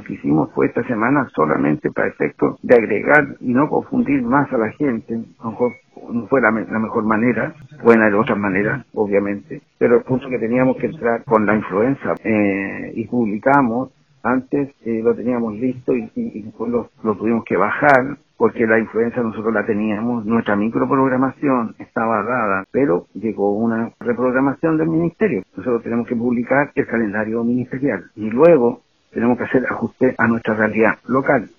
lo que hicimos fue esta semana solamente para efectos de agregar y no confundir más a la gente. A lo mejor no fue la mejor manera, pueden haber otras maneras, obviamente, pero el punto que teníamos que entrar con la influenza y publicamos. Antes lo teníamos listo y después lo tuvimos que bajar porque la influencia nosotros la teníamos, nuestra microprogramación estaba dada, pero llegó una reprogramación del ministerio. Nosotros tenemos que publicar el calendario ministerial y luego tenemos que hacer ajustes a nuestra realidad local.